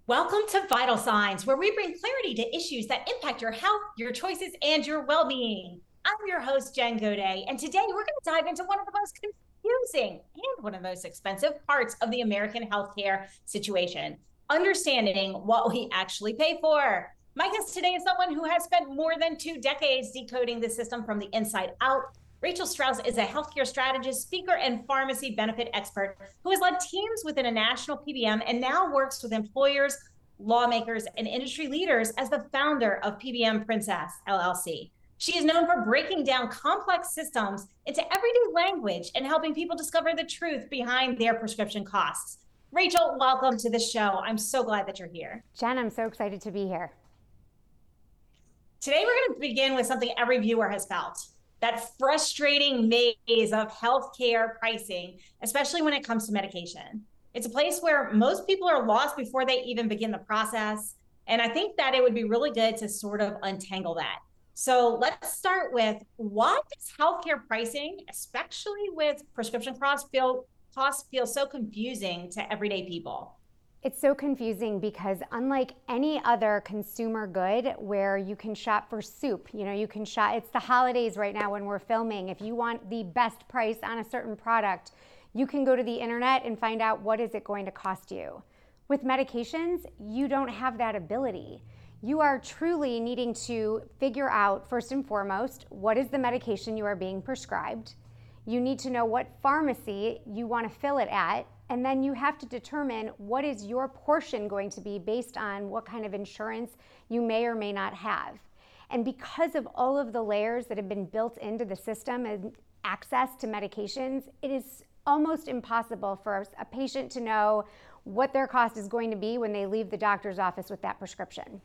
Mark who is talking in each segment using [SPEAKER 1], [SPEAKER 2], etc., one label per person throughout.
[SPEAKER 1] Welcome to Vital Signs, where we bring clarity to issues that impact your health, your choices, and your well being. I'm your host, Jen Goday, and today we're going to dive into one of the most confusing and one of the most expensive parts of the American healthcare situation understanding what we actually pay for. My guest today is someone who has spent more than 2 decades decoding the system from the inside out. Rachel Strauss is a healthcare strategist, speaker, and pharmacy benefit expert who has led teams within a national PBM and now works with employers, lawmakers, and industry leaders as the founder of PBM Princess LLC. She is known for breaking down complex systems into everyday language and helping people discover the truth behind their prescription costs. Rachel, welcome to the show. I'm so glad that you're here.
[SPEAKER 2] Jen, I'm so excited to be here.
[SPEAKER 1] Today, we're going to begin with something every viewer has felt, that frustrating maze of healthcare pricing, especially when it comes to medication. It's a place where most people are lost before they even begin the process. And I think that it would be really good to sort of untangle that. So let's start with, why does healthcare pricing, especially with prescription costs feel so confusing to everyday people?
[SPEAKER 2] It's so confusing because unlike any other consumer good where you can shop for soup, you can shop, it's the holidays right now when we're filming. If you want the best price on a certain product, you can go to the internet and find out what is it going to cost you. With medications, you don't have that ability. You are truly needing to figure out, first and foremost, what is the medication you are being prescribed. You need to know what pharmacy you want to fill it at. And then you have to determine what is your portion going to be based on what kind of insurance you may or may not have. And because of all of the layers that have been built into the system and access to medications, it is almost impossible for a patient to know what their cost is going to be when they leave the doctor's office with that prescription.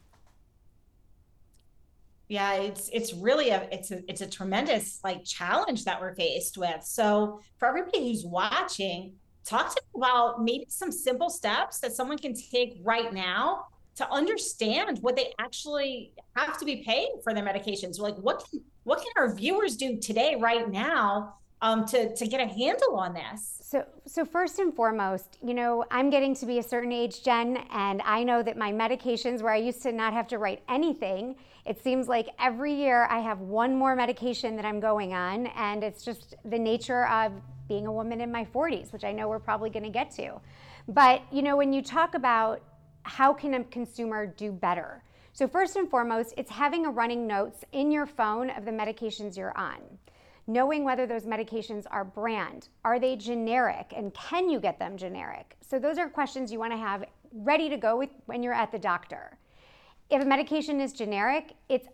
[SPEAKER 1] Yeah, it's really a tremendous challenge that we're faced with. So for everybody who's watching, talk to me about maybe some simple steps that someone can take right now to understand what they actually have to be paying for their medications. Like, what can our viewers do today, right now, to get a handle on this?
[SPEAKER 2] So first and foremost, I'm getting to be a certain age, Jen, and I know that my medications, where I used to not have to write anything, it seems like every year I have one more medication that I'm going on, and it's just the nature of being a woman in my 40s, which I know we're probably going to get to. But, when you talk about how can a consumer do better? So first and foremost, it's having a running notes in your phone of the medications you're on. Knowing whether those medications are brand, are they generic, and can you get them generic? So those are questions you want to have ready to go with when you're at the doctor. If a medication is generic, it's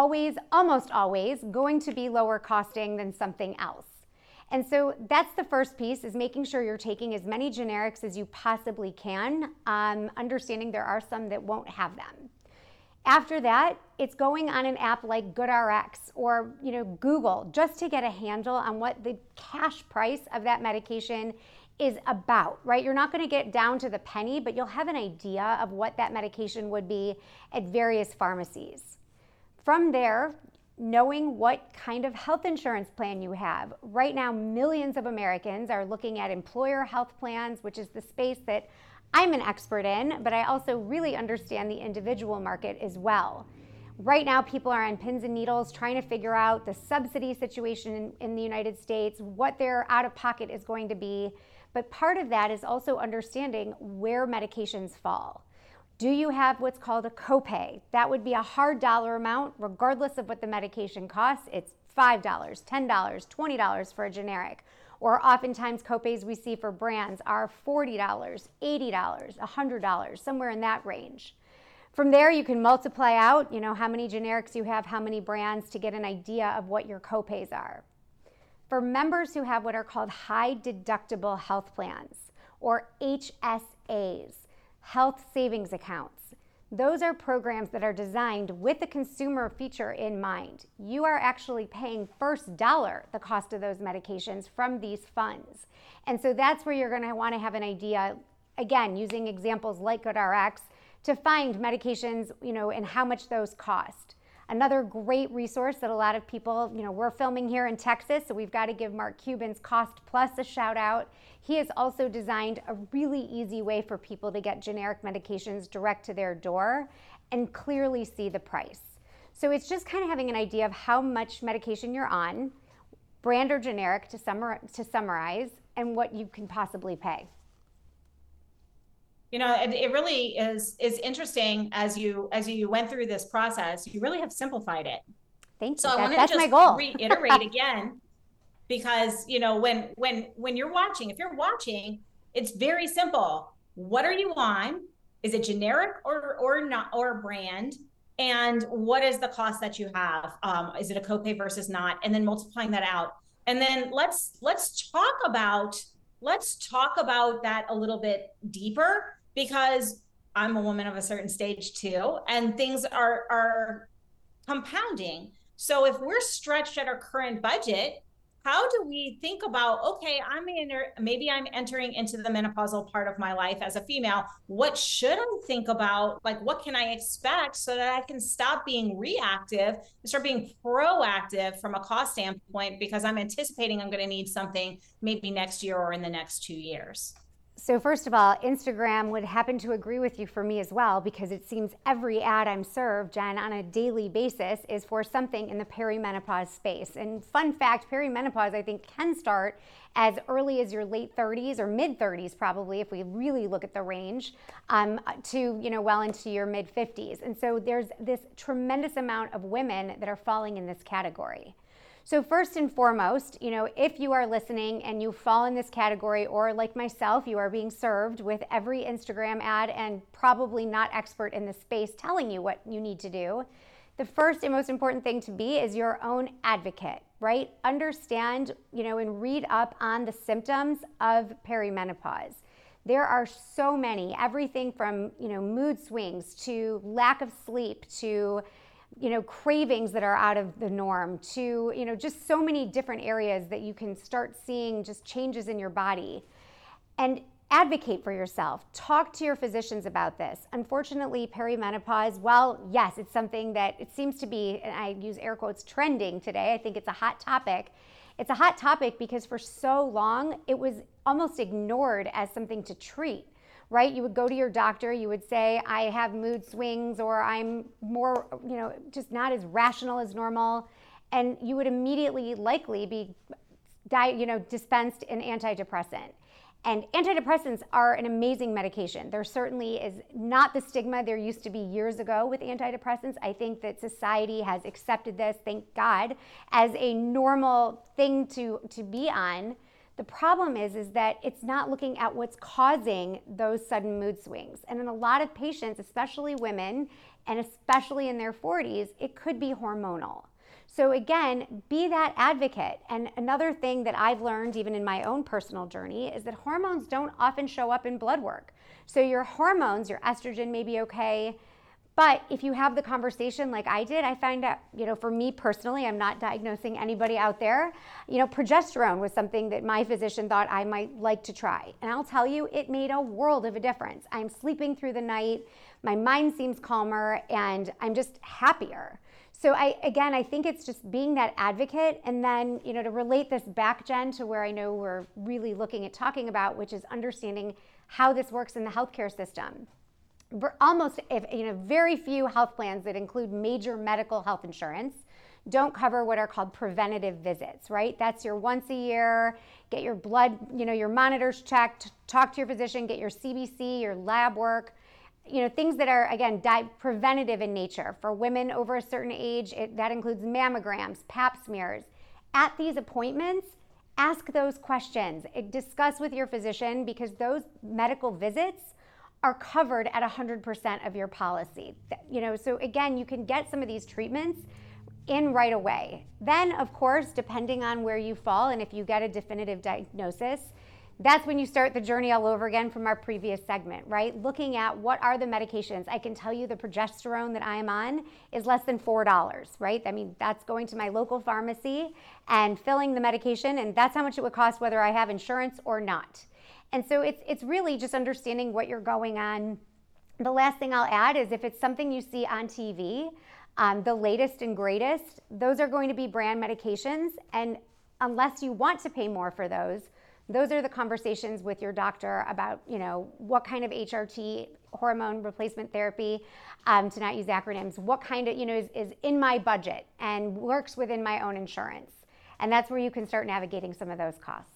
[SPEAKER 2] almost always going to be lower costing than something else. And so that's the first piece, is making sure you're taking as many generics as you possibly can, understanding there are some that won't have them. After that, it's going on an app like GoodRx or Google, just to get a handle on what the cash price of that medication is about, right? You're not going to get down to the penny, but you'll have an idea of what that medication would be at various pharmacies. From there, knowing what kind of health insurance plan you have. Right now, millions of Americans are looking at employer health plans, which is the space that I'm an expert in, but I also really understand the individual market as well. Right now, people are on pins and needles trying to figure out the subsidy situation in the United States, what their out-of-pocket is going to be. But part of that is also understanding where medications fall. Do you have what's called a copay? That would be a hard dollar amount, regardless of what the medication costs. It's $5, $10, $20 for a generic. Or oftentimes copays we see for brands are $40, $80, $100, somewhere in that range. From there, you can multiply out, how many generics you have, how many brands, to get an idea of what your copays are. For members who have what are called high deductible health plans, or HSAs, health savings accounts, those are programs that are designed with the consumer feature in mind. You are actually paying first dollar the cost of those medications from these funds. And so that's where you're going to want to have an idea, again, using examples like GoodRx, to find medications, and how much those cost. Another great resource that a lot of people, we're filming here in Texas, so we've got to give Mark Cuban's Cost Plus a shout out. He has also designed a really easy way for people to get generic medications direct to their door and clearly see the price. So it's just kind of having an idea of how much medication you're on, brand or generic to summarize, and what you can possibly pay.
[SPEAKER 1] It really is interesting as you went through this process. You really have simplified it.
[SPEAKER 2] Thank you.
[SPEAKER 1] So I want to
[SPEAKER 2] that's
[SPEAKER 1] just
[SPEAKER 2] my goal.
[SPEAKER 1] reiterate again, because when you're watching, if you're watching, it's very simple. What are you on? Is it generic or not, or brand? And what is the cost that you have? Is it a copay versus not? And then multiplying that out. And then let's talk about that a little bit deeper, because I'm a woman of a certain stage too, and things are compounding. So if we're stretched at our current budget, how do we think about, okay, maybe I'm entering into the menopausal part of my life as a female. What should I think about? Like, what can I expect so that I can stop being reactive and start being proactive from a cost standpoint, because I'm anticipating I'm going to need something maybe next year or in the next 2 years.
[SPEAKER 2] So first of all, Instagram would happen to agree with you for me as well, because it seems every ad I'm served, Jen, on a daily basis is for something in the perimenopause space. And fun fact, perimenopause, I think, can start as early as your late 30s or mid 30s, probably, if we really look at the range, to, well into your mid 50s. And so there's this tremendous amount of women that are falling in this category. So first and foremost, if you are listening and you fall in this category, or like myself, you are being served with every Instagram ad and probably not expert in the space telling you what you need to do, the first and most important thing to be is your own advocate, right? Understand, and read up on the symptoms of perimenopause. There are so many, everything from, mood swings to lack of sleep to cravings that are out of the norm to, just so many different areas that you can start seeing just changes in your body. And advocate for yourself. Talk to your physicians about this. Unfortunately, perimenopause, well, yes, it's something that it seems to be, and I use air quotes, trending today. I think it's a hot topic. It's a hot topic because for so long, it was almost ignored as something to treat. Right? You would go to your doctor, you would say, I have mood swings, or I'm more, just not as rational as normal. And you would immediately likely be, dispensed an antidepressant. And antidepressants are an amazing medication. There certainly is not the stigma there used to be years ago with antidepressants. I think that society has accepted this, thank God, as a normal thing to be on. The problem is that it's not looking at what's causing those sudden mood swings. And in a lot of patients, especially women, and especially in their 40s, it could be hormonal. So again, be that advocate. And another thing that I've learned even in my own personal journey is that hormones don't often show up in blood work. So your hormones, your estrogen may be okay, but if you have the conversation like I did, I find out, for me personally, I'm not diagnosing anybody out there, progesterone was something that my physician thought I might like to try. And I'll tell you, it made a world of a difference. I'm sleeping through the night, my mind seems calmer, and I'm just happier. So I think it's just being that advocate, and then, to relate this back, Jen, to where I know we're really looking at talking about, which is understanding how this works in the healthcare system. Very few health plans that include major medical health insurance don't cover what are called preventative visits, right? That's your once a year, get your blood, your monitors checked, talk to your physician, get your CBC, your lab work, things that are, again, preventative in nature. For women over a certain age, that includes mammograms, pap smears. At these appointments, ask those questions. Discuss with your physician, because those medical visits are covered at 100% of your policy. So again, you can get some of these treatments in right away. Then, of course, depending on where you fall and if you get a definitive diagnosis, that's when you start the journey all over again from our previous segment, right? Looking at what are the medications. I can tell you the progesterone that I am on is less than $4, right? I mean, that's going to my local pharmacy and filling the medication, and that's how much it would cost whether I have insurance or not. And so it's really just understanding what you're going on. The last thing I'll add is if it's something you see on TV, the latest and greatest, those are going to be brand medications. And unless you want to pay more for those are the conversations with your doctor about, what kind of HRT, hormone replacement therapy, to not use acronyms, what kind of, is in my budget and works within my own insurance. And that's where you can start navigating some of those costs.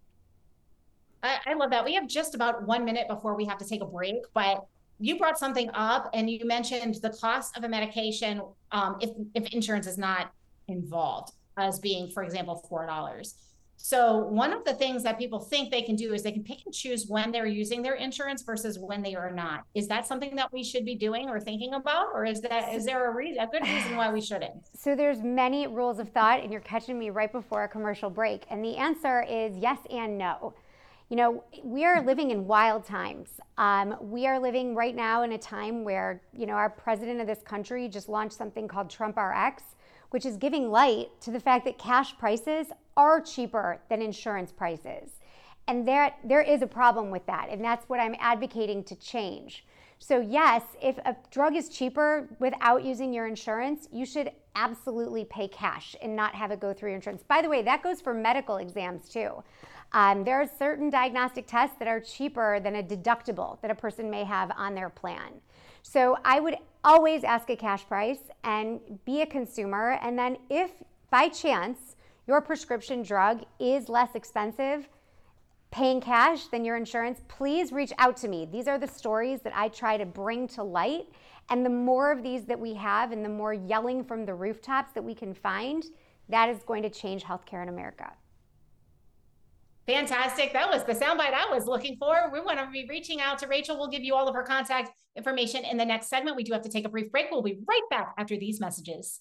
[SPEAKER 1] I love that. We have just about 1 minute before we have to take a break, but you brought something up and you mentioned the cost of a medication if insurance is not involved as being, for example, $4. So one of the things that people think they can do is they can pick and choose when they're using their insurance versus when they are not. Is that something that we should be doing or thinking about, or is there a good reason why we shouldn't?
[SPEAKER 2] So there's many rules of thought, and you're catching me right before a commercial break. And the answer is yes and no. We are living in wild times. We are living right now in a time where, our president of this country just launched something called Trump RX, which is giving light to the fact that cash prices are cheaper than insurance prices. And there is a problem with that. And that's what I'm advocating to change. So yes, if a drug is cheaper without using your insurance, you should absolutely pay cash and not have it go through your insurance. By the way, that goes for medical exams too. There are certain diagnostic tests that are cheaper than a deductible that a person may have on their plan. So I would always ask a cash price and be a consumer. And then if by chance your prescription drug is less expensive, paying cash than your insurance, please reach out to me. These are the stories that I try to bring to light. And the more of these that we have and the more yelling from the rooftops that we can find, that is going to change healthcare in America.
[SPEAKER 1] Fantastic. That was the soundbite I was looking for. We want to be reaching out to Rachel. We'll give you all of her contact information in the next segment. We do have to take a brief break. We'll be right back after these messages.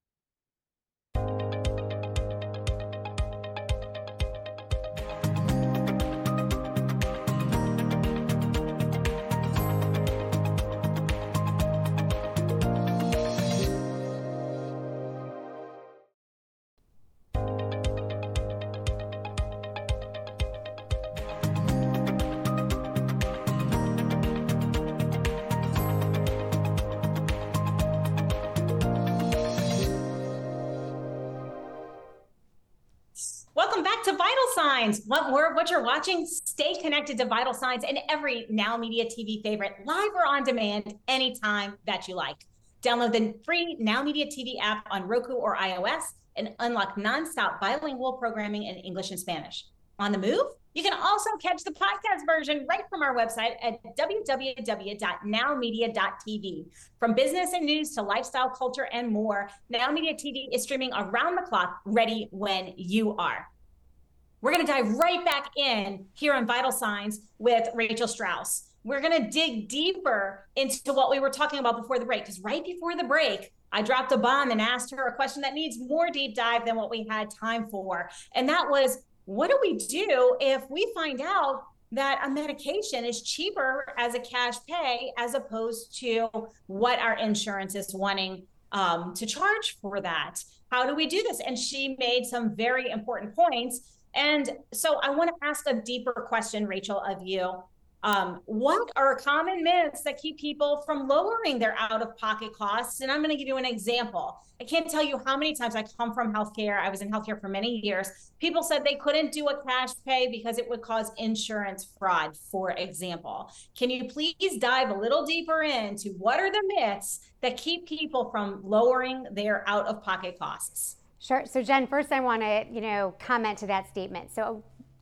[SPEAKER 1] Welcome back to Vital Signs. What you're watching, stay connected to Vital Signs and every Now Media TV favorite, live or on demand, anytime that you like. Download the free Now Media TV app on Roku or iOS and unlock nonstop bilingual programming in English and Spanish. On the move? You can also catch the podcast version right from our website at www.nowmedia.tv. From business and news to lifestyle, culture, and more, Now Media TV is streaming around the clock, ready when you are. We're going to dive right back in here on Vital Signs with Rachel Strauss. We're going to dig deeper into what we were talking about before the break, because right before the break, I dropped a bomb and asked her a question that needs more deep dive than what we had time for. And that was, what do we do if we find out that a medication is cheaper as a cash pay as opposed to what our insurance is wanting to charge for that? How do we do this? And she made some very important points. And so I want to ask a deeper question, Rachel, of you. What are common myths that keep people from lowering their out-of-pocket costs? And I'm going to give you an example. I can't tell you how many times I come from healthcare. I was in healthcare for many years. People said they couldn't do a cash pay because it would cause insurance fraud, for example. Can you please dive a little deeper into what are the myths that keep people from lowering their out-of-pocket costs?
[SPEAKER 2] Sure. So Jen, first I want to, comment to that statement. So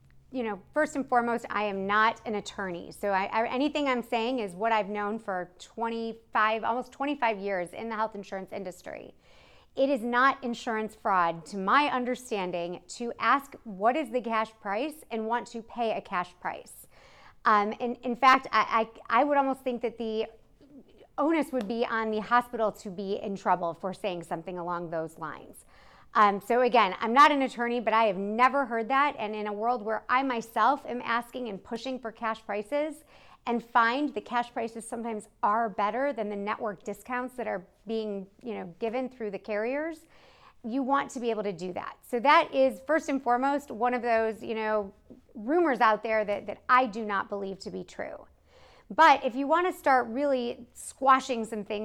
[SPEAKER 2] first and foremost, I am not an attorney. So anything I'm saying is what I've known for almost 25 years in the health insurance industry. It is not insurance fraud, to my understanding, to ask what is the cash price and want to pay a cash price. And in fact, I would almost think that the onus would be on the hospital to be in trouble for saying something along those lines. So again, I'm not an attorney, but I have never heard that. And in a world where I myself am asking and pushing for cash prices and find the cash prices sometimes are better than the network discounts that are being, given through the carriers, you want to be able to do that. So that is first and foremost one of those, rumors out there that I do not believe to be true. But if you want to start really squashing some things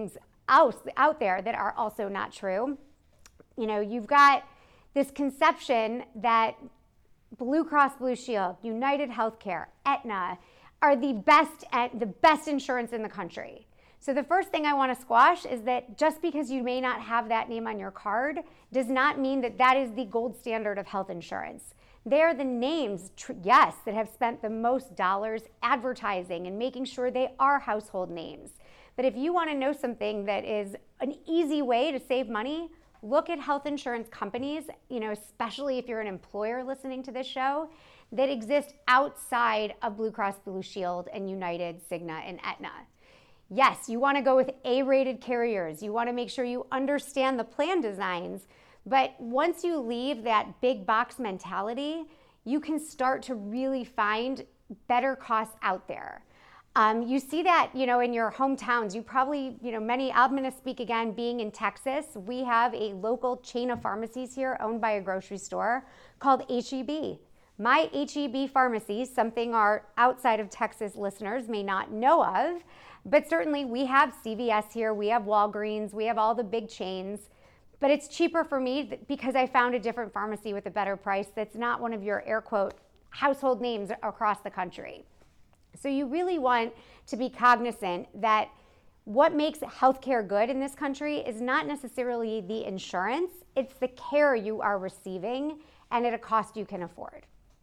[SPEAKER 2] out there that are also not true. You know, you've got this conception that Blue Cross Blue Shield, United Healthcare, Aetna are the best insurance in the country. So the first thing I want to squash is that just because you may not have that name on your card does not mean that that is the gold standard of health insurance. They're the names, yes, that have spent the most dollars advertising and making sure they are household names. But if you want to know something that is an easy way to save money, look at health insurance companies, you know, especially if you're an employer listening to this show, that exist outside of Blue Cross Blue Shield and United, Cigna, and Aetna. Yes, you want to go with A-rated carriers. You want to make sure you understand the plan designs. But once you leave that big box mentality, you can start to really find better costs out there. You see that, you know, in your hometowns. You probably, you know, I'm going to speak again, being in Texas. We have a local chain of pharmacies here owned by a grocery store called H-E-B. My H-E-B pharmacy, something our outside of Texas listeners may not know of, but certainly we have CVS here, we have Walgreens, we have all the big chains, but it's cheaper for me because I found a different pharmacy with a better price that's not one of your air quote household names across the country. So you really want to be cognizant that what makes healthcare good in this country is not necessarily the insurance, it's the care you are receiving and at a cost you can afford.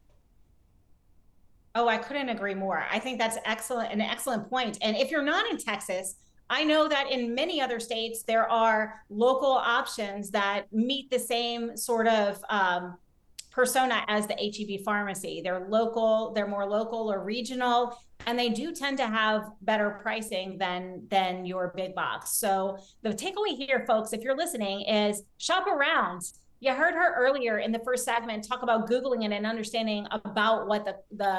[SPEAKER 1] Oh, I couldn't agree more. I think that's an excellent point. And if you're not in Texas, I know that in many other states, there are local options that meet the same sort of persona as the H-E-B pharmacy. They're local, they're more local or regional, and they do tend to have better pricing than your big box. So the takeaway here, folks, if you're listening, is shop around. You heard her earlier in the first segment talk about Googling it and understanding about what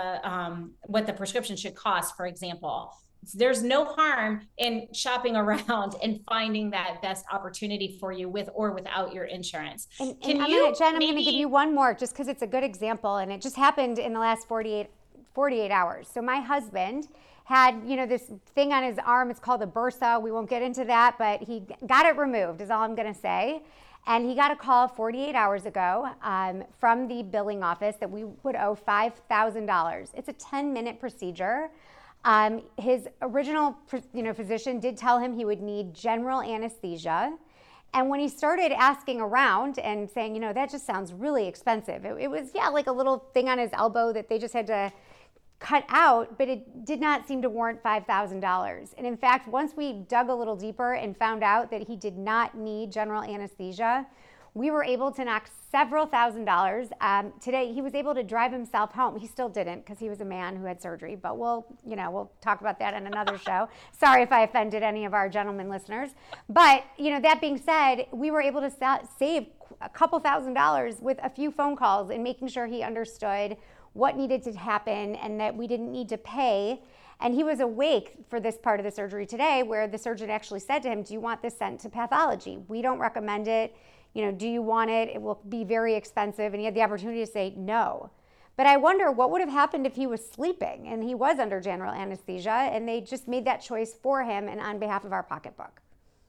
[SPEAKER 1] the prescription should cost, for example. There's no harm in shopping around and finding that best opportunity for you with or without your insurance.
[SPEAKER 2] Jen, I'm going to give you one more just because it's a good example, and it just happened in the last 48 hours. So my husband had, you know, this thing on his arm. It's called a bursa. We won't get into that, but he got it removed is all I'm going to say. And he got a call 48 hours ago from the billing office that we would owe $5,000. It's a 10-minute procedure. His original, physician did tell him he would need general anesthesia. And when he started asking around and saying, that just sounds really expensive. It was, like a little thing on his elbow that they just had to cut out, but it did not seem to warrant $5,000. And in fact, once we dug a little deeper and found out that he did not need general anesthesia, we were able to knock several $1,000s. Today, he was able to drive himself home. He still didn't because he was a man who had surgery, but we'll talk about that in another show. Sorry if I offended any of our gentlemen listeners. But, that being said, we were able to save a couple $1,000s with a few phone calls and making sure he understood what needed to happen and that we didn't need to pay. And he was awake for this part of the surgery today where the surgeon actually said to him, do you want this sent to pathology? We don't recommend it. Do you want it? It will be very expensive. And he had the opportunity to say no. But I wonder what would have happened if he was sleeping and he was under general anesthesia and they just made that choice for him and on behalf of our pocketbook.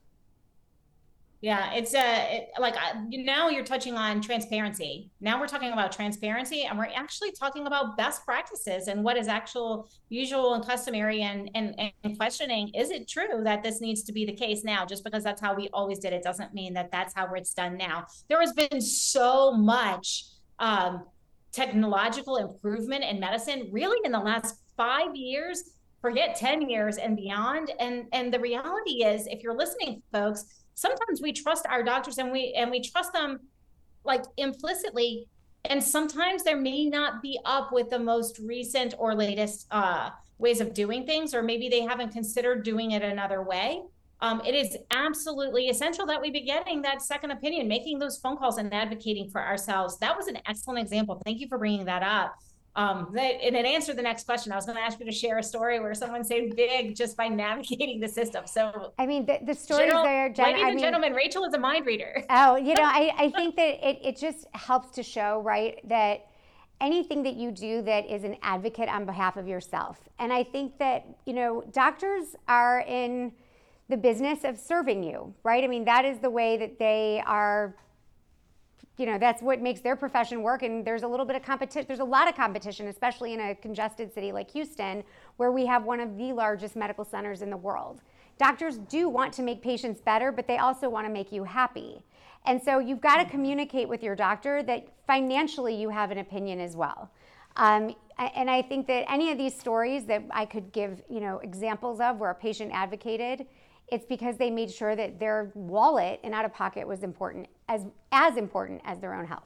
[SPEAKER 1] Yeah, it's now you're touching on transparency. Now we're talking about transparency and we're actually talking about best practices and what is actual usual and customary and questioning, is it true that this needs to be the case now? Just because that's how we always did it doesn't mean that that's how it's done now. There has been so much technological improvement in medicine really in the last 5 years, forget 10 years and beyond. And the reality is, if you're listening, folks, sometimes we trust our doctors and we trust them like implicitly. And sometimes there may not be up with the most recent or latest ways of doing things, or maybe they haven't considered doing it another way. It is absolutely essential that we be getting that second opinion, making those phone calls and advocating for ourselves. That was an excellent example. Thank you for bringing that up. And it answered the next question. I was going to ask you to share a story where someone saved big just by navigating the system. So,
[SPEAKER 2] the stories there, Jen.
[SPEAKER 1] Ladies and gentlemen, Rachel is a mind reader.
[SPEAKER 2] Oh, I think that it just helps to show, right, that anything that you do that is an advocate on behalf of yourself. And I think that, doctors are in the business of serving you, right? I mean, that is the way that they are, that's what makes their profession work. And there's a little bit of competition. There's a lot of competition, especially in a congested city like Houston, where we have one of the largest medical centers in the world. Doctors do want to make patients better, but they also want to make you happy. And so you've got to communicate with your doctor that financially you have an opinion as well. And I think that any of these stories that I could give, examples of where a patient advocated, it's because they made sure that their wallet and out-of-pocket was important, as important as their own health.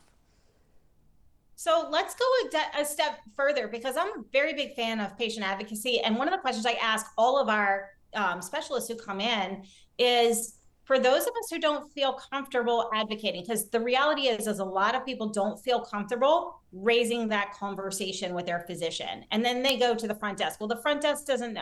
[SPEAKER 1] So let's go a step further, because I'm a very big fan of patient advocacy. And one of the questions I ask all of our specialists who come in is, for those of us who don't feel comfortable advocating, because the reality is a lot of people don't feel comfortable raising that conversation with their physician. And then they go to the front desk. Well, the front desk doesn't,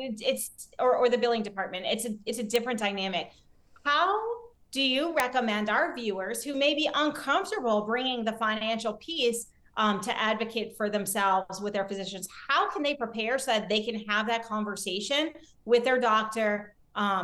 [SPEAKER 1] or the billing department. It's a different dynamic. How do you recommend our viewers who may be uncomfortable bringing the financial piece to advocate for themselves with their physicians? How can they prepare so that they can have that conversation with their doctor,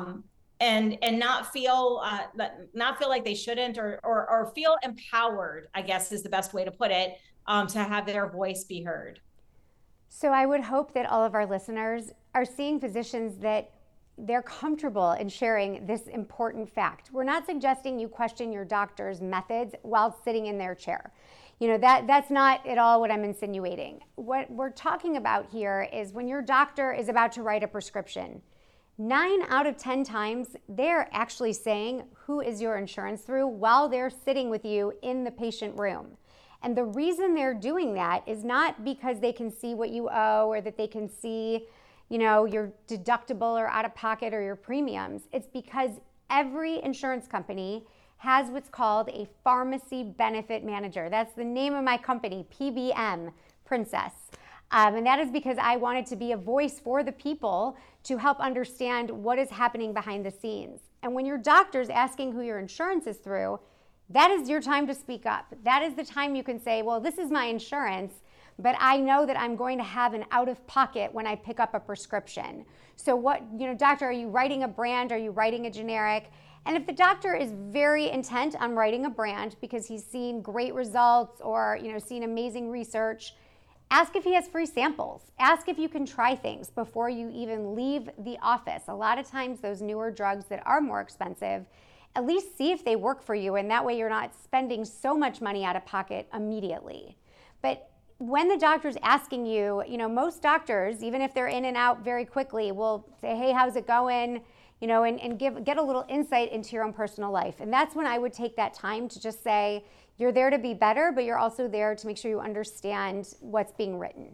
[SPEAKER 1] and not feel like they shouldn't, or feel empowered, I guess is the best way to put it, to have their voice be heard?
[SPEAKER 2] So I would hope that all of our listeners are seeing physicians that they're comfortable in sharing this important fact. We're not suggesting you question your doctor's methods while sitting in their chair. That's not at all what I'm insinuating. What we're talking about here is when your doctor is about to write a prescription, 9 out of 10 times, they're actually saying, who is your insurance through, while they're sitting with you in the patient room. And the reason they're doing that is not because they can see what you owe, or that they can see, your deductible or out of pocket or your premiums. It's because every insurance company has what's called a pharmacy benefit manager. That's the name of my company, PBM, Princess. And that is because I wanted to be a voice for the people to help understand what is happening behind the scenes. And when your doctor's asking who your insurance is through, that is your time to speak up. That is the time you can say, well, this is my insurance, but I know that I'm going to have an out-of-pocket when I pick up a prescription. So what, doctor, are you writing a brand? Are you writing a generic? And if the doctor is very intent on writing a brand because he's seen great results or, seen amazing research, ask if he has free samples. Ask if you can try things before you even leave the office. A lot of times those newer drugs that are more expensive, at least see if they work for you, and that way you're not spending so much money out of pocket immediately. But when the doctor's asking you, most doctors, even if they're in and out very quickly, will say, hey, how's it going? And get a little insight into your own personal life. And that's when I would take that time to just say, you're there to be better, but you're also there to make sure you understand what's being written.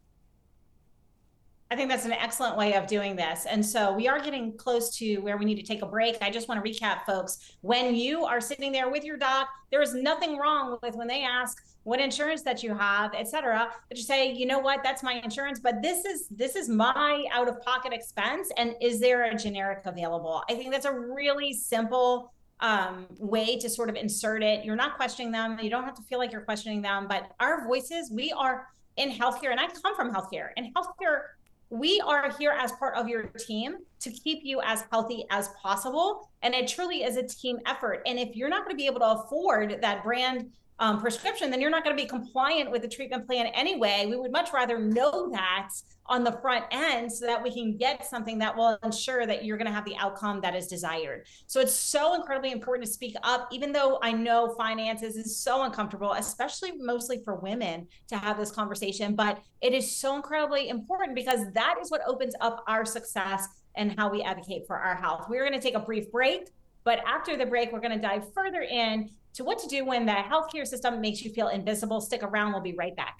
[SPEAKER 1] I think that's an excellent way of doing this. And so we are getting close to where we need to take a break. I just want to recap, folks. When you are sitting there with your doc, there is nothing wrong with when they ask what insurance that you have, et cetera, that you say, you know what, that's my insurance, but this is my out-of-pocket expense, and is there a generic available? I think that's a really simple way to sort of insert it. You're not questioning them. You don't have to feel like you're questioning them, but our voices, we are in healthcare, and I come from healthcare. In healthcare, we are here as part of your team to keep you as healthy as possible. And it truly is a team effort. And if you're not going to be able to afford that brand prescription, then you're not going to be compliant with the treatment plan anyway. We would much rather know that on the front end so that we can get something that will ensure that you're going to have the outcome that is desired. So it's so incredibly important to speak up, even though I know finances is so uncomfortable, especially mostly for women to have this conversation, but it is so incredibly important because that is what opens up our success and how we advocate for our health. We're going to take a brief break, but after the break, we're going to dive further in to what to do when the healthcare system makes you feel invisible. Stick around. We'll be right back.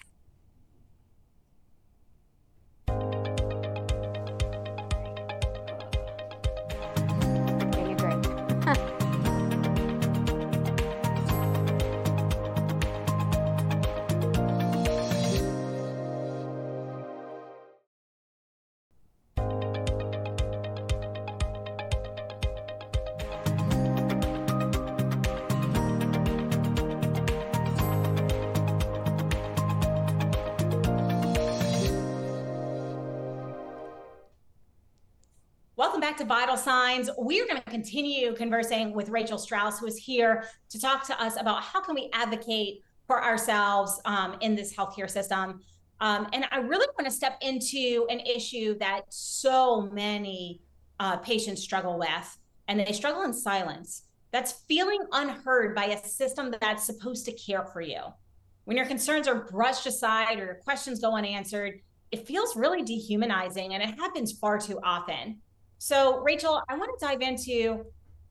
[SPEAKER 1] Welcome back to Vital Signs. We're going to continue conversing with Rachel Strauss, who is here to talk to us about how can we advocate for ourselves in this healthcare system. And I really want to step into an issue that so many patients struggle with, and they struggle in silence. That's feeling unheard by a system that's supposed to care for you. When your concerns are brushed aside or your questions go unanswered, it feels really dehumanizing, and it happens far too often. So, Rachel, I want to dive into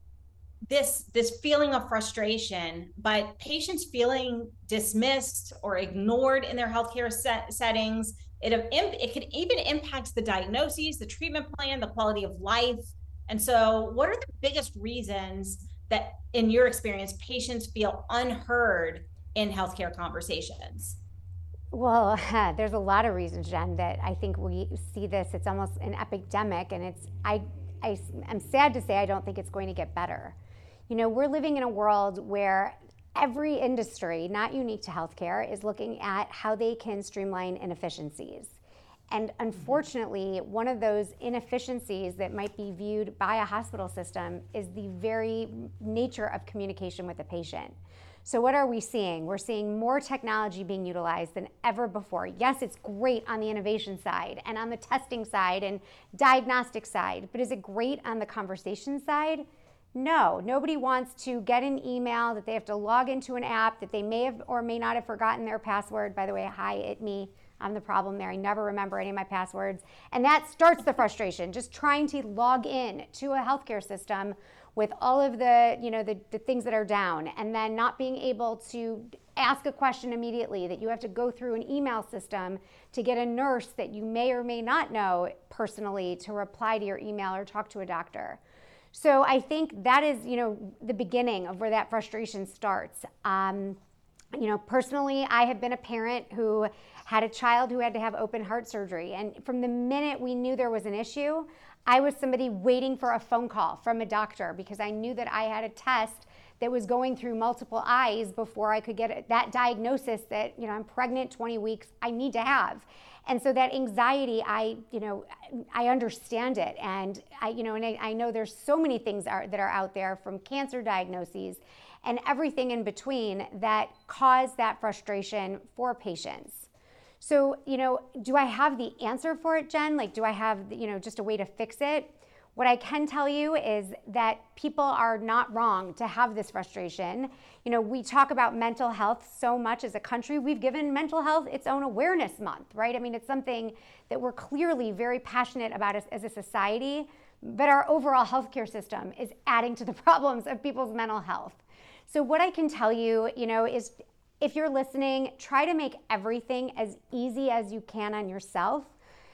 [SPEAKER 1] this feeling of frustration, but patients feeling dismissed or ignored in their healthcare settings. It could even impact the diagnoses, the treatment plan, the quality of life. And so, what are the biggest reasons that, in your experience, patients feel unheard in healthcare conversations?
[SPEAKER 2] Well, there's a lot of reasons, Jen, that I think we see this. It's almost an epidemic, and I'm sad to say I don't think it's going to get better. You know, we're living in a world where every industry, not unique to healthcare, is looking at how they can streamline inefficiencies. And unfortunately, one of those inefficiencies that might be viewed by a hospital system is the very nature of communication with the patient. So what are we seeing? We're seeing more technology being utilized than ever before. Yes, it's great on the innovation side and on the testing side and diagnostic side, but is it great on the conversation side? No, nobody wants to get an email that they have to log into an app that they may have or may not have forgotten their password. By the way, hi, it's me. I'm the problem there. I never remember any of my passwords. And that starts the frustration, just trying to log in to a healthcare system with all of the, the things that are down, and then not being able to ask a question immediately, that you have to go through an email system to get a nurse that you may or may not know personally to reply to your email or talk to a doctor. So I think that is, the beginning of where that frustration starts. Personally, I have been a parent who had a child who had to have open heart surgery. And from the minute we knew there was an issue, I was somebody waiting for a phone call from a doctor because I knew that I had a test that was going through multiple eyes before I could get that diagnosis that, I'm pregnant 20 weeks, I need to have. And so that anxiety, I understand it. And I know there's so many things that are out there, from cancer diagnoses and everything in between, that cause that frustration for patients. So, do I have the answer for it, Jen? Like, do I have, just a way to fix it? What I can tell you is that people are not wrong to have this frustration. We talk about mental health so much as a country. We've given mental health its own awareness month, right? I mean, it's something that we're clearly very passionate about as a society, but our overall healthcare system is adding to the problems of people's mental health. So what I can tell you, is if you're listening, try to make everything as easy as you can on yourself.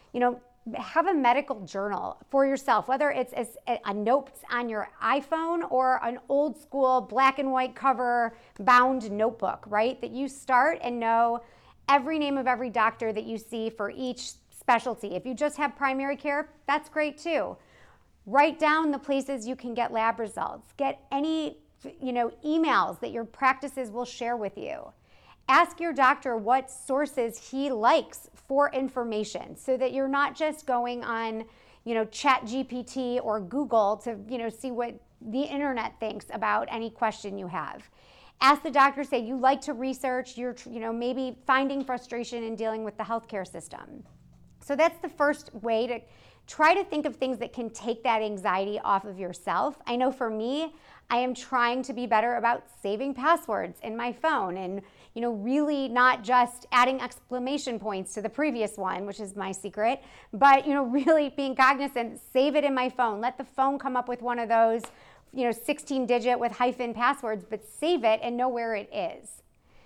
[SPEAKER 2] Have a medical journal for yourself, whether it's a notes on your iPhone or an old school black and white cover bound notebook, right? That you start and know every name of every doctor that you see for each specialty. If you just have primary care, that's great too. Write down the places you can get lab results. Get any emails that your practices will share with you. Ask your doctor what sources he likes for information, so that you're not just going on, ChatGPT or Google to, see what the internet thinks about any question you have. Ask the doctor, say you like to research, you're, maybe finding frustration in dealing with the healthcare system. So that's the first way to try to think of things that can take that anxiety off of yourself. I know for me, I am trying to be better about saving passwords in my phone and, really not just adding exclamation points to the previous one, which is my secret, but, really being cognizant, save it in my phone. Let the phone come up with one of those, 16-digit with hyphen passwords, but save it and know where it is.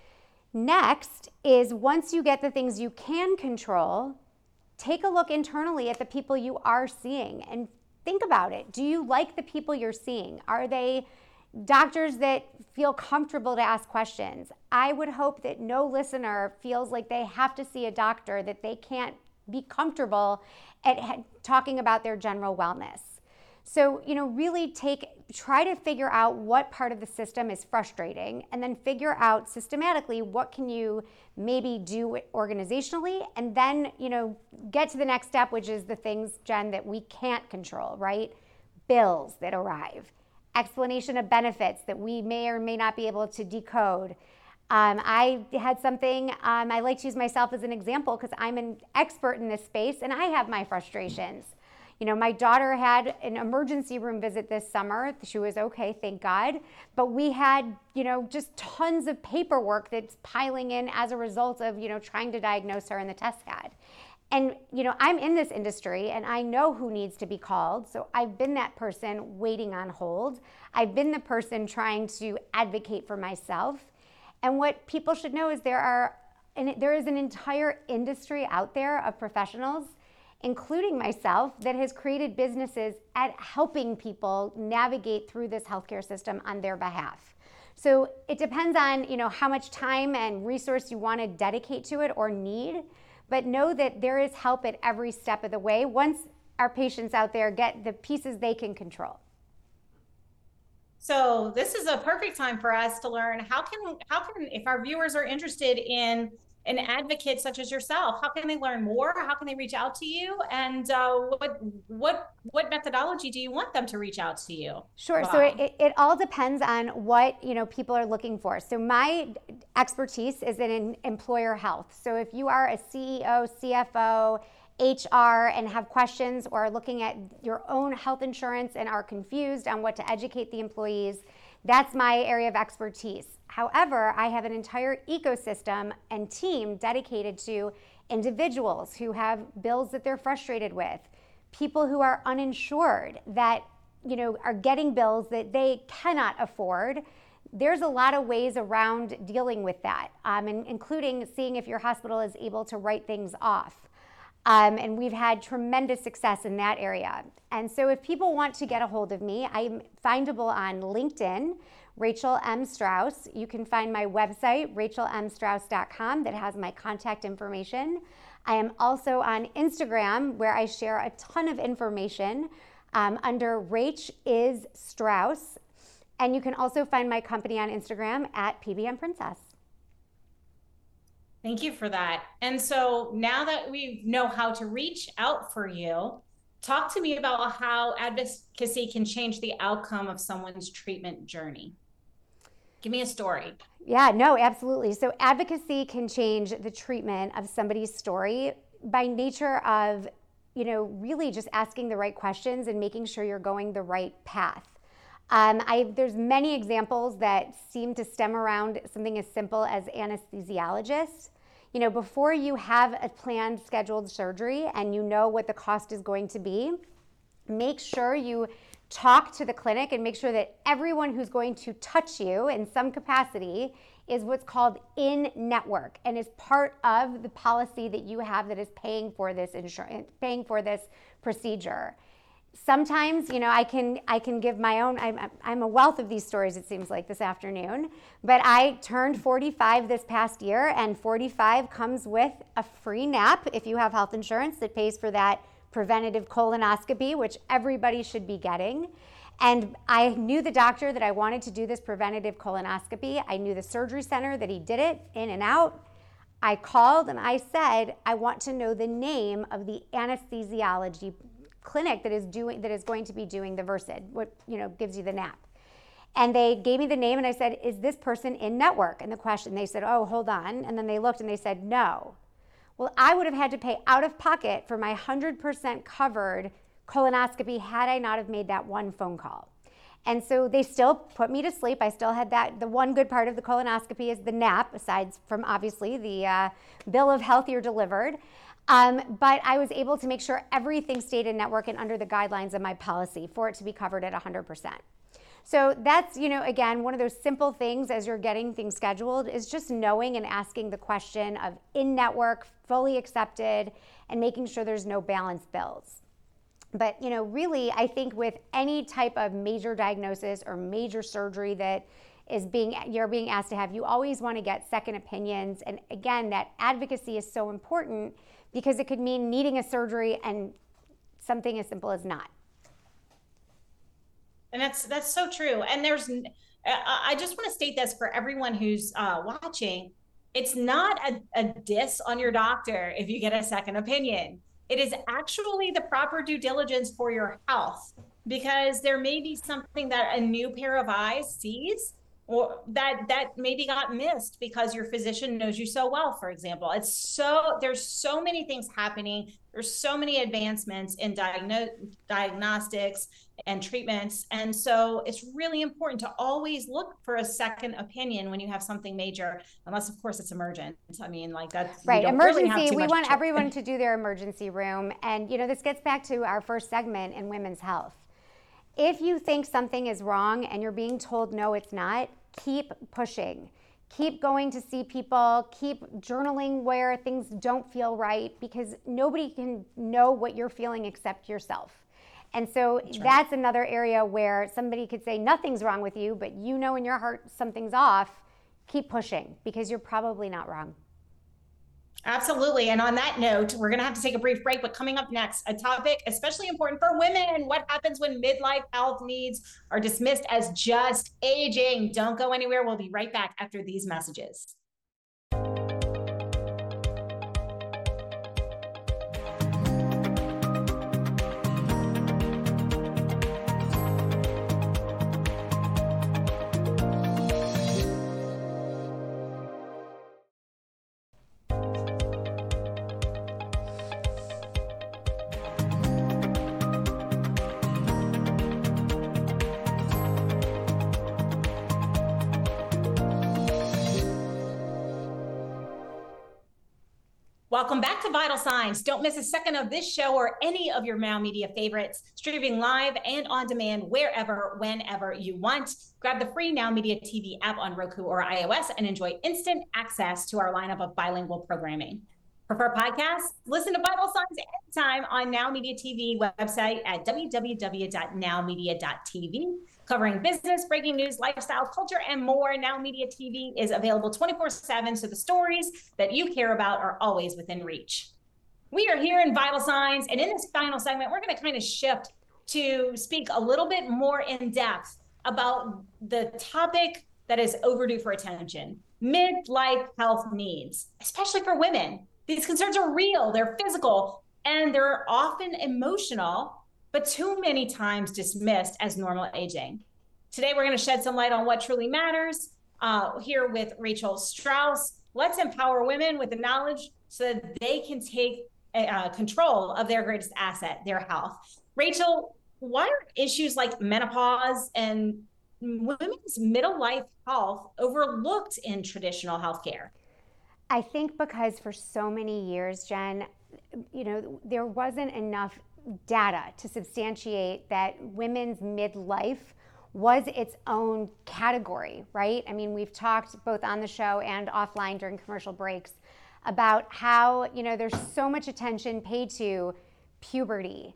[SPEAKER 2] Next is, once you get the things you can control, take a look internally at the people you are seeing and think about it. Do you like the people you're seeing? Are they doctors that feel comfortable to ask questions? I would hope that no listener feels like they have to see a doctor that they can't be comfortable at talking about their general wellness. So, really try to figure out what part of the system is frustrating, and then figure out systematically what can you maybe do organizationally, and then, get to the next step, which is the things, Jen, that we can't control, right? Bills that arrive, explanation of benefits that we may or may not be able to decode. I had something, I like to use myself as an example because I'm an expert in this space and I have my frustrations. My daughter had an emergency room visit this summer. She was okay, thank God. But we had, just tons of paperwork that's piling in as a result of, trying to diagnose her in the test CAD. And, I'm in this industry and I know who needs to be called. So I've been that person waiting on hold. I've been the person trying to advocate for myself. And what people should know is there is an entire industry out there of professionals, including myself, that has created businesses at helping people navigate through this healthcare system on their behalf. So it depends on, how much time and resource you want to dedicate to it or need, but know that there is help at every step of the way once our patients out there get the pieces they can control.
[SPEAKER 1] So this is a perfect time for us to learn how can if our viewers are interested in an advocate such as yourself, how can they learn more? How can they reach out to you? And what methodology do you want them to reach out to you?
[SPEAKER 2] Sure. So it all depends on what people are looking for. So my expertise is in employer health. So if you are a CEO, CFO, HR, and have questions or are looking at your own health insurance and are confused on what to educate the employees, that's my area of expertise. However, I have an entire ecosystem and team dedicated to individuals who have bills that they're frustrated with, people who are uninsured that are getting bills that they cannot afford. There's a lot of ways around dealing with that, including seeing if your hospital is able to write things off. And we've had tremendous success in that area. And so if people want to get a hold of me, I'm findable on LinkedIn, Rachel M. Strauss. You can find my website, rachelmstrauss.com, that has my contact information. I am also on Instagram, where I share a ton of information under Rach is Strauss. And you can also find my company on Instagram at PBM Princess.
[SPEAKER 1] Thank you for that. And so now that we know how to reach out for you, talk to me about how advocacy can change the outcome of someone's treatment journey. Give me a story.
[SPEAKER 2] Yeah, no, absolutely. So advocacy can change the treatment of somebody's story by nature of, really just asking the right questions and making sure you're going the right path. There's many examples that seem to stem around something as simple as anesthesiologists. Before you have a planned scheduled surgery and you know what the cost is going to be, make sure you talk to the clinic and make sure that everyone who's going to touch you in some capacity is what's called in-network and is part of the policy that you have that is paying for this insurance, paying for this procedure. Sometimes, I can give my own, I'm a wealth of these stories, it seems like, this afternoon, but I turned 45 this past year, and 45 comes with a free nap if you have health insurance that pays for that preventative colonoscopy, which everybody should be getting. And I knew the doctor that I wanted to do this preventative colonoscopy. I knew the surgery center that he did it in and out. I called and I said, I want to know the name of the anesthesiology clinic that is going to be doing the Versed, what gives you the nap. And they gave me the name and I said, is this person in network? And they said, oh, hold on. And then they looked and they said, no. Well, I would have had to pay out of pocket for my 100% covered colonoscopy had I not have made that one phone call. And so they still put me to sleep. I still had that. The one good part of the colonoscopy is the nap, aside from obviously the bill of health you're delivered. But I was able to make sure everything stayed in network and under the guidelines of my policy for it to be covered at 100%. So that's, again, one of those simple things as you're getting things scheduled is just knowing and asking the question of in-network, fully accepted, and making sure there's no balance bills. But, really, I think with any type of major diagnosis or major surgery that you're being asked to have, you always want to get second opinions. And again, that advocacy is so important because it could mean needing a surgery and something as simple as not.
[SPEAKER 1] And that's so true. And I just want to state this for everyone who's watching. It's not a diss on your doctor if you get a second opinion. It is actually the proper due diligence for your health, because there may be something that a new pair of eyes sees, or that maybe got missed because your physician knows you so well, for example. There's so many things happening. There's so many advancements in diagnostics and treatments. And so it's really important to always look for a second opinion when you have something major, unless of course it's emergent. I mean, like that's
[SPEAKER 2] right.
[SPEAKER 1] Emergency,
[SPEAKER 2] really we want everyone to do their emergency room. And this gets back to our first segment in women's health. If you think something is wrong and you're being told no, it's not, keep pushing. Keep going to see people, keep journaling where things don't feel right, because nobody can know what you're feeling except yourself. And so that's another area where somebody could say nothing's wrong with you, but in your heart something's off. Keep pushing, because you're probably not wrong.
[SPEAKER 1] Absolutely. And on that note, we're going to have to take a brief break, but coming up next, a topic especially important for women: what happens when midlife health needs are dismissed as just aging. Don't go anywhere. We'll be right back after these messages. Welcome back to Vital Signs. Don't miss a second of this show or any of your Now Media favorites, streaming live and on demand wherever, whenever you want. Grab the free Now Media TV app on Roku or iOS and enjoy instant access to our lineup of bilingual programming. Prefer podcasts? Listen to Vital Signs anytime on Now Media TV website at www.nowmedia.tv. Covering business, breaking news, lifestyle, culture, and more. Now Media TV is available 24/7, so the stories that you care about are always within reach. We are here in Vital Signs, and in this final segment, we're going to kind of shift to speak a little bit more in depth about the topic that is overdue for attention: midlife health needs, especially for women. These concerns are real, they're physical, and they're often emotional, but too many times dismissed as normal aging. Today, we're going to shed some light on what truly matters. Here with Rachel Strauss. Let's empower women with the knowledge so that they can take control of their greatest asset, their health. Rachel, why are issues like menopause and women's middle life health overlooked in traditional healthcare?
[SPEAKER 2] I think because for so many years, Jen, there wasn't enough data to substantiate that women's midlife was its own category, right? I mean, we've talked both on the show and offline during commercial breaks about how, there's so much attention paid to puberty,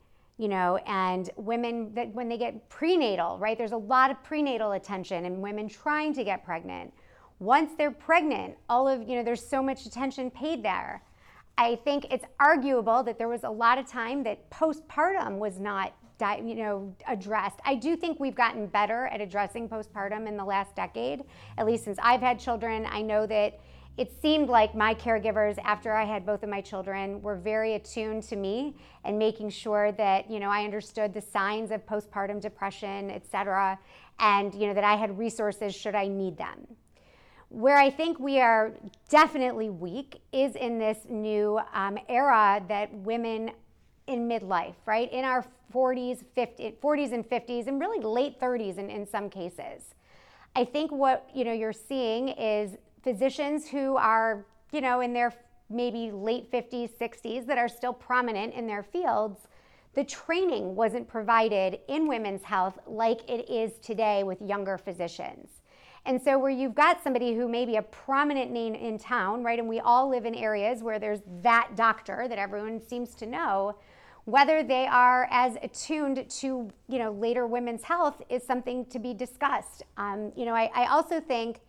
[SPEAKER 2] and women that when they get prenatal, right? There's a lot of prenatal attention and women trying to get pregnant. Once they're pregnant, there's so much attention paid there. I think it's arguable that there was a lot of time that postpartum was not, addressed. I do think we've gotten better at addressing postpartum in the last decade, at least since I've had children. I know that it seemed like my caregivers, after I had both of my children, were very attuned to me and making sure that, I understood the signs of postpartum depression, et cetera, and, that I had resources should I need them. Where I think we are definitely weak is in this new era that women in midlife, right, in our 40s and 50s, and really late 30s in some cases. I think what you're seeing is physicians who are in their maybe late 50s, 60s that are still prominent in their fields. The training wasn't provided in women's health like it is today with younger physicians. And so where you've got somebody who may be a prominent name in town, right, and we all live in areas where there's that doctor that everyone seems to know, whether they are as attuned to, later women's health is something to be discussed. I also think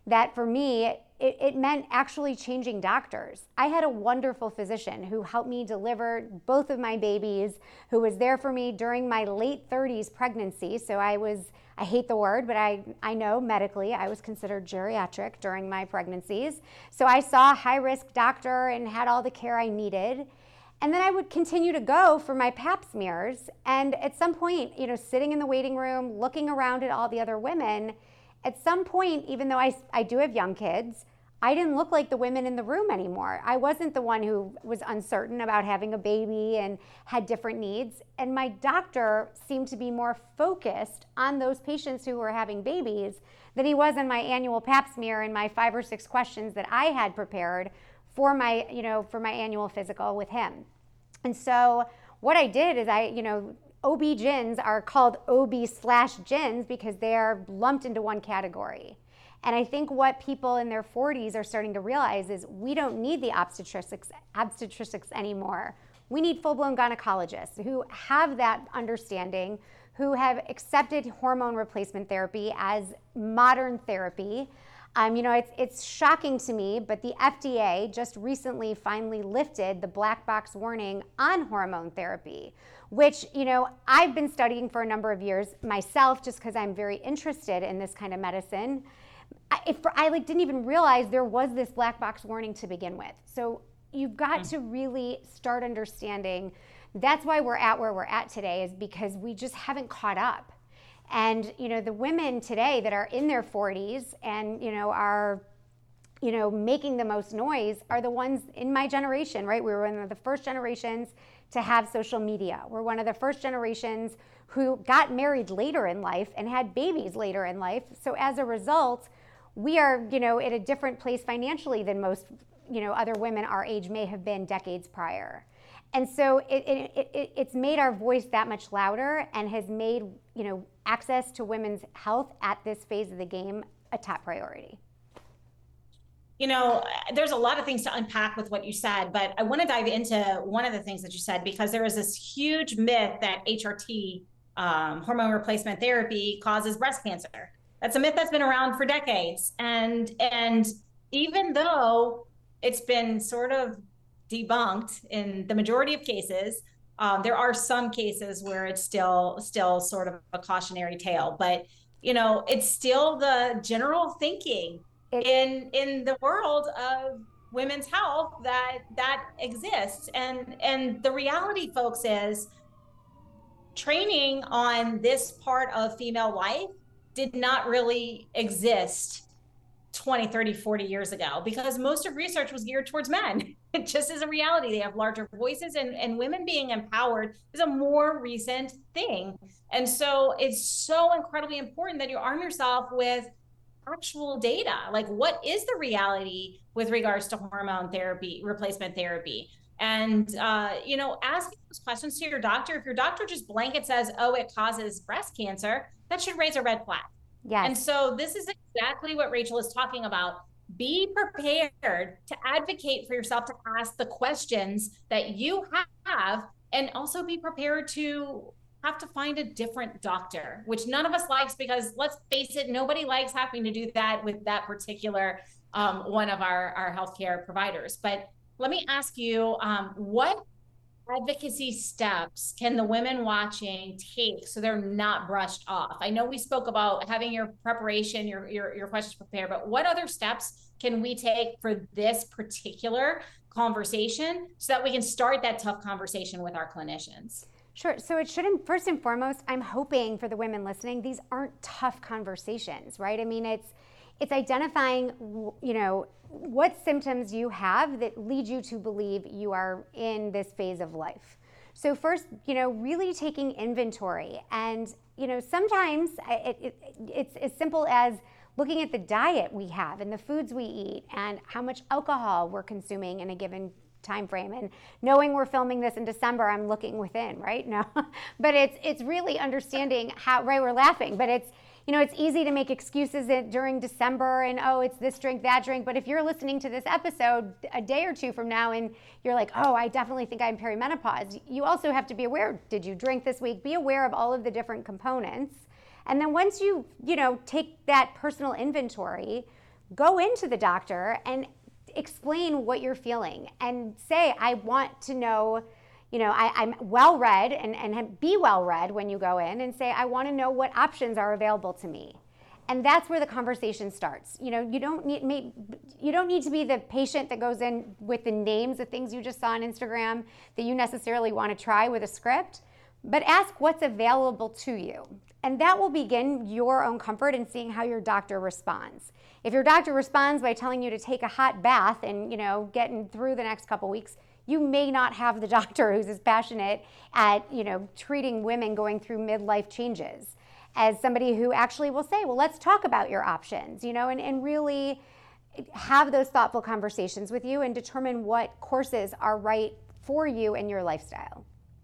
[SPEAKER 2] that for me, it meant actually changing doctors. I had a wonderful physician who helped me deliver both of my babies, who was there for me during my late 30s pregnancy. So I hate the word, but I know medically I was considered geriatric during my pregnancies. So I saw a high-risk doctor and had all the care I needed. And then I would continue to go for my pap smears. And at some point, sitting in the waiting room, looking around at all the other women, at some point, even though I do have young kids, I didn't look like the women in the room anymore. I wasn't the one who was uncertain about having a baby and had different needs. And my doctor seemed to be more focused on those patients who were having babies than he was on my annual pap smear and my 5 or 6 questions that I had prepared for my annual physical with him. And so what I did is OB-GYNs are called OB/GYNs because they are lumped into one category. And I think what people in their 40s are starting to realize is we don't need the obstetricians anymore. We need full-blown gynecologists who have that understanding, who have accepted hormone replacement therapy as modern therapy. It's shocking to me, but the FDA just recently finally lifted the black box warning on hormone therapy, which, I've been studying for a number of years myself just because I'm very interested in this kind of medicine. I didn't even realize there was this black box warning to begin with. So you've got to really start understanding. That's why we're at where we're at today, is because we just haven't caught up. And, the women today that are in their 40s and, are, making the most noise are the ones in my generation, right? We were one of the first generations to have social media. We're one of the first generations who got married later in life and had babies later in life. So as a result, we are, at a different place financially than most, other women our age may have been decades prior. And so it's made our voice that much louder and has made, access to women's health at this phase of the game a top priority.
[SPEAKER 1] There's a lot of things to unpack with what you said, but I want to dive into one of the things that you said, because there is this huge myth that HRT, hormone replacement therapy, causes breast cancer. That's a myth that's been around for decades. And even though it's been sort of debunked in the majority of cases, there are some cases where it's still sort of a cautionary tale, but it's still the general thinking in the world of women's health that exists. And the reality, folks, is training on this part of female life did not really exist 20, 30, 40 years ago, because most of research was geared towards men. It just is a reality. They have larger voices, and women being empowered is a more recent thing. And so it's so incredibly important that you arm yourself with actual data. Like, what is the reality with regards to hormone therapy, replacement therapy? And, asking those questions to your doctor. If your doctor just blanket says, oh, it causes breast cancer, that should raise a red flag.
[SPEAKER 2] Yes.
[SPEAKER 1] And so this is exactly what Rachel is talking about. Be prepared to advocate for yourself, to ask the questions that you have, and also be prepared to have to find a different doctor, which none of us likes, because let's face it, nobody likes having to do that with that particular one of our healthcare providers. But let me ask you, what advocacy steps can the women watching take so they're not brushed off? I know we spoke about having your preparation, your questions prepared, but what other steps can we take for this particular conversation so that we can start that tough conversation with our clinicians?
[SPEAKER 2] Sure. So it shouldn't, first and foremost, I'm hoping for the women listening, these aren't tough conversations, right? I mean, it's identifying, what symptoms you have that lead you to believe you are in this phase of life. So first, really taking inventory. And, sometimes it's as simple as looking at the diet we have and the foods we eat and how much alcohol we're consuming in a given time frame. And knowing we're filming this in December, I'm looking within, right? No, but it's really understanding how, right, we're laughing, but it's easy to make excuses during December and, oh, it's this drink, that drink. But if you're listening to this episode a day or two from now and you're like, oh, I definitely think I'm perimenopause, you also have to be aware, did you drink this week? Be aware of all of the different components. And then once you take that personal inventory, go into the doctor and explain what you're feeling and say, I want to know, I'm well read, and be well read when you go in and say, I want to know what options are available to me. And that's where the conversation starts. You don't need to be the patient that goes in with the names of things you just saw on Instagram that you necessarily want to try with a script, but ask what's available to you. And that will begin your own comfort in seeing how your doctor responds. If your doctor responds by telling you to take a hot bath and, getting through the next couple weeks, you may not have the doctor who's as passionate at, treating women going through midlife changes as somebody who actually will say, well, let's talk about your options, and really have those thoughtful conversations with you and determine what courses are right for you and your lifestyle.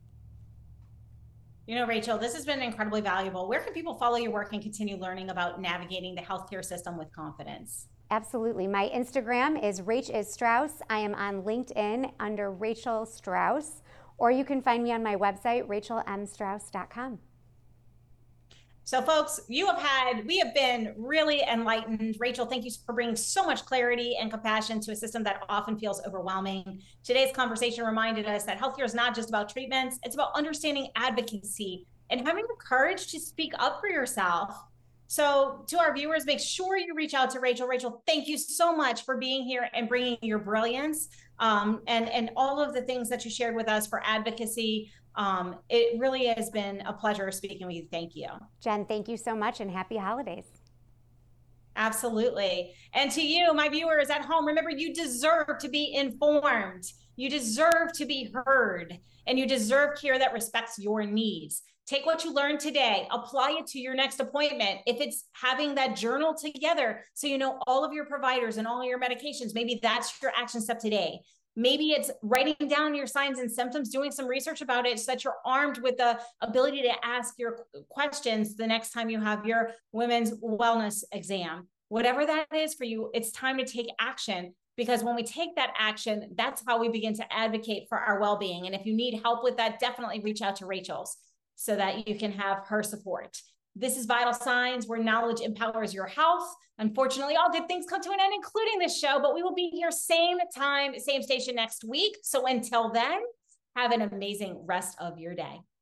[SPEAKER 1] Rachel, this has been incredibly valuable. Where can people follow your work and continue learning about navigating the healthcare system with confidence?
[SPEAKER 2] Absolutely. My Instagram is Rach is Strauss. I am on LinkedIn under Rachel Strauss, or you can find me on my website, rachelmstrauss.com.
[SPEAKER 1] So folks, we have been really enlightened. Rachel, thank you for bringing so much clarity and compassion to a system that often feels overwhelming. Today's conversation reminded us that healthcare is not just about treatments, it's about understanding advocacy and having the courage to speak up for yourself. So to our viewers, make sure you reach out to Rachel. Rachel, thank you so much for being here and bringing your brilliance and all of the things that you shared with us for advocacy. It really has been a pleasure speaking with you. Thank you.
[SPEAKER 2] Jen, thank you so much and happy holidays.
[SPEAKER 1] Absolutely. And to you, my viewers at home, remember, you deserve to be informed. You deserve to be heard, and you deserve care that respects your needs. Take what you learned today, apply it to your next appointment. If it's having that journal together so you know all of your providers and all your medications, maybe that's your action step today. Maybe it's writing down your signs and symptoms, doing some research about it so that you're armed with the ability to ask your questions the next time you have your women's wellness exam. Whatever that is for you, it's time to take action, because when we take that action, that's how we begin to advocate for our well-being. And if you need help with that, definitely reach out to Rachel's so that you can have her support. This is Vital Signs, where knowledge empowers your health. Unfortunately, all good things come to an end, including this show, but we will be here same time, same station next week. So until then, have an amazing rest of your day.